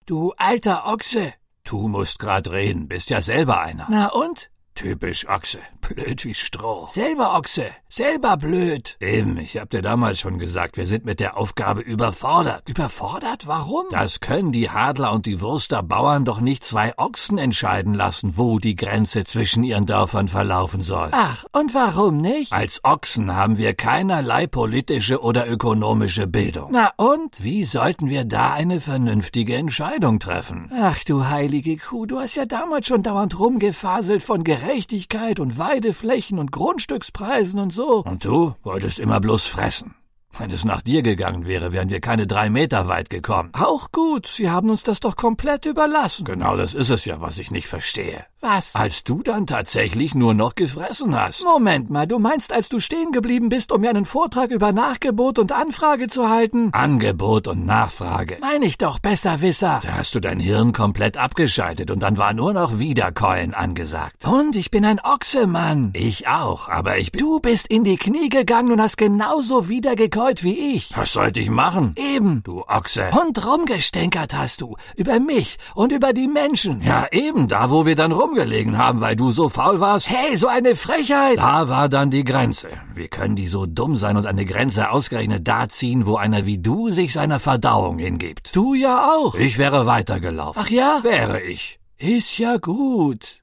Du alter Ochse. Du musst grad reden, bist ja selber einer. Na und? Typisch Ochse, blöd wie Stroh. Selber Ochse, selber blöd. Eben, ich hab dir damals schon gesagt, wir sind mit der Aufgabe überfordert. Überfordert? Warum? Das können die Hadler und die Wurster Bauern doch nicht 2 Ochsen entscheiden lassen, wo die Grenze zwischen ihren Dörfern verlaufen soll. Ach, und warum nicht? Als Ochsen haben wir keinerlei politische oder ökonomische Bildung. Na und? Wie sollten wir da eine vernünftige Entscheidung treffen? Ach du heilige Kuh, du hast ja damals schon dauernd rumgefaselt von Gerechtigkeit und Weideflächen und Grundstückspreisen und so. Und du wolltest immer bloß fressen. Wenn es nach dir gegangen wäre, wären wir keine 3 Meter weit gekommen. Auch gut, Sie haben uns das doch komplett überlassen. Genau das ist es ja, was ich nicht verstehe. Was? Als du dann tatsächlich nur noch gefressen hast. Moment mal, du meinst, als du stehen geblieben bist, um mir einen Vortrag über Nachgebot und Anfrage zu halten? Angebot und Nachfrage. Meine ich doch, Besserwisser. Da hast du dein Hirn komplett abgeschaltet und dann war nur noch Wiederkäuen angesagt. Und ich bin ein Ochse, Mann. Ich auch, aber ich bin... Du bist in die Knie gegangen und hast genauso wiedergekäut wie ich. Was sollte ich machen? Eben. Du Ochse. Und rumgestänkert hast du. Über mich und über die Menschen. Ja, eben, da wo wir dann rumgelegen haben, weil du so faul warst. Hey, so eine Frechheit. Da war dann die Grenze. Wie können die so dumm sein und eine Grenze ausgerechnet da ziehen, wo einer wie du sich seiner Verdauung hingibt? Du ja auch. Ich wäre weitergelaufen. Ach ja? Wäre ich. Ist ja gut.